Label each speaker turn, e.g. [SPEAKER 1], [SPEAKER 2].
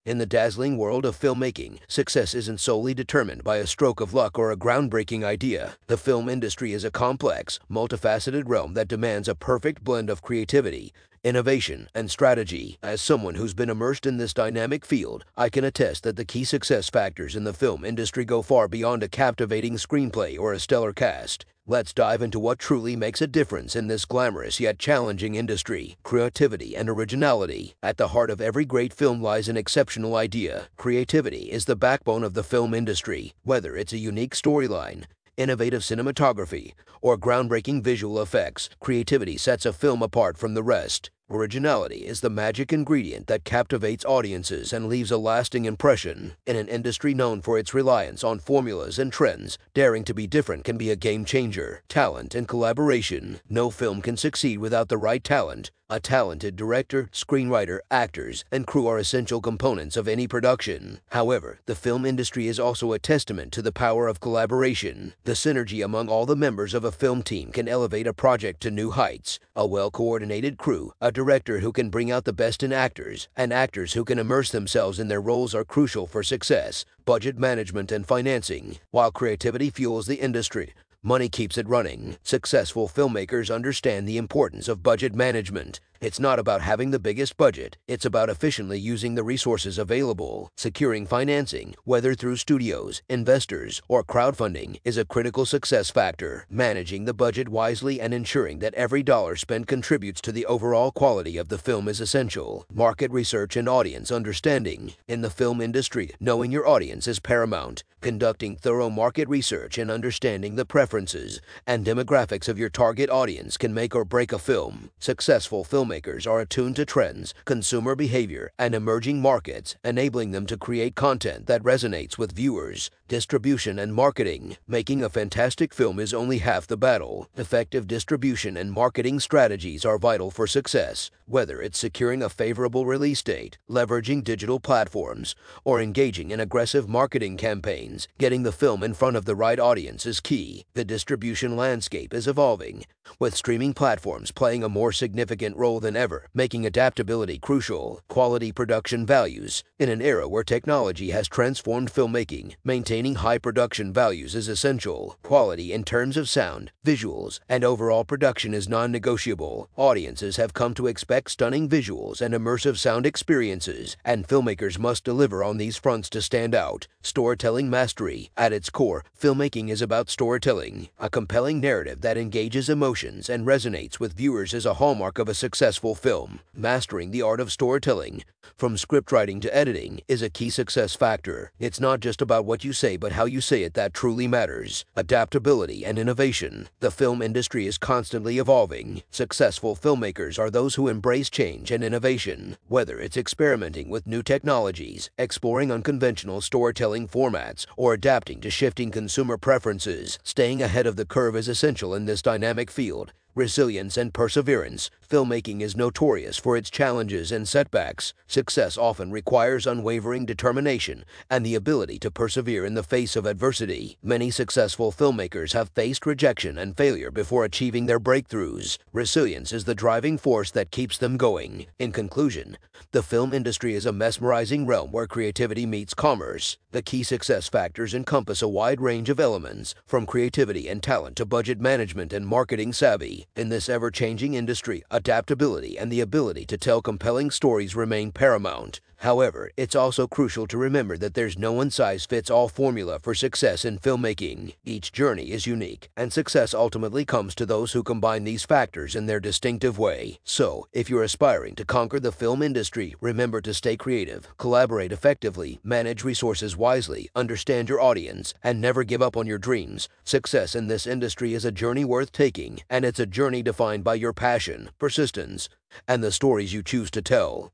[SPEAKER 1] In the dazzling world of filmmaking, success isn't solely determined by a stroke of luck or a groundbreaking idea. The film industry is a complex, multifaceted realm that demands a perfect blend of creativity, innovation, and strategy. As someone who's been immersed in this dynamic field, I can attest that the key success factors in the film industry go far beyond a captivating screenplay or a stellar cast. Let's dive into what truly makes a difference in this glamorous yet challenging industry. Creativity and originality. At the heart of every great film lies an exceptional idea. Creativity is the backbone of the film industry. Whether it's a unique storyline, innovative cinematography, or groundbreaking visual effects, creativity sets a film apart from the rest. Originality is the magic ingredient that captivates audiences and leaves a lasting impression. In an industry known for its reliance on formulas and trends, daring to be different can be a game changer. Talent and collaboration. No film can succeed without the right talent. A talented director, screenwriter, actors, and crew are essential components of any production. However, the film industry is also a testament to the power of collaboration. The synergy among all the members of a film team can elevate a project to new heights. A well-coordinated crew, a director who can bring out the best in actors, and actors who can immerse themselves in their roles are crucial for success. Budget management and financing. While creativity fuels the industry, money keeps it running. Successful filmmakers understand the importance of budget management. It's not about having the biggest budget, it's about efficiently using the resources available. Securing financing, whether through studios, investors, or crowdfunding, is a critical success factor. Managing the budget wisely and ensuring that every dollar spent contributes to the overall quality of the film is essential. Market research and audience understanding. In the film industry, knowing your audience is paramount. Conducting thorough market research and understanding the preferences and demographics of your target audience can make or break a film. Successful filmmakers are attuned to trends, consumer behavior, and emerging markets, enabling them to create content that resonates with viewers. Distribution and marketing. Making a fantastic film is only half the battle. Effective distribution and marketing strategies are vital for success. Whether it's securing a favorable release date, leveraging digital platforms, or engaging in aggressive marketing campaigns, getting the film in front of the right audience is key. The distribution landscape is evolving, with streaming platforms playing a more significant role than ever, making adaptability crucial. Quality production values. In an era where technology has transformed filmmaking, maintaining high production values is essential. Quality in terms of sound, visuals, and overall production is non-negotiable. Audiences have come to expect stunning visuals and immersive sound experiences, and filmmakers must deliver on these fronts to stand out. Storytelling mastery. At its core, filmmaking is about storytelling. A compelling narrative that engages emotions and resonates with viewers is a hallmark of a successful film. Mastering the art of storytelling, from script writing to editing, is a key success factor. It's not just about what you say but how you say it that truly matters. Adaptability and innovation. The film industry is constantly evolving. Successful filmmakers are those who embrace change and innovation. Whether it's experimenting with new technologies, exploring unconventional storytelling formats, or adapting to shifting consumer preferences, staying ahead of the curve is essential in this dynamic field. Resilience and perseverance. Filmmaking is notorious for its challenges and setbacks. Success often requires unwavering determination and the ability to persevere in the face of adversity. Many successful filmmakers have faced rejection and failure before achieving their breakthroughs. Resilience is the driving force that keeps them going. In conclusion, the film industry is a mesmerizing realm where creativity meets commerce. The key success factors encompass a wide range of elements, from creativity and talent to budget management and marketing savvy. In this ever-changing industry, adaptability and the ability to tell compelling stories remain paramount. However, it's also crucial to remember that there's no one-size-fits-all formula for success in filmmaking. Each journey is unique, and success ultimately comes to those who combine these factors in their distinctive way. So, if you're aspiring to conquer the film industry, remember to stay creative, collaborate effectively, manage resources wisely, understand your audience, and never give up on your dreams. Success in this industry is a journey worth taking, and it's a journey defined by your passion, persistence, and the stories you choose to tell.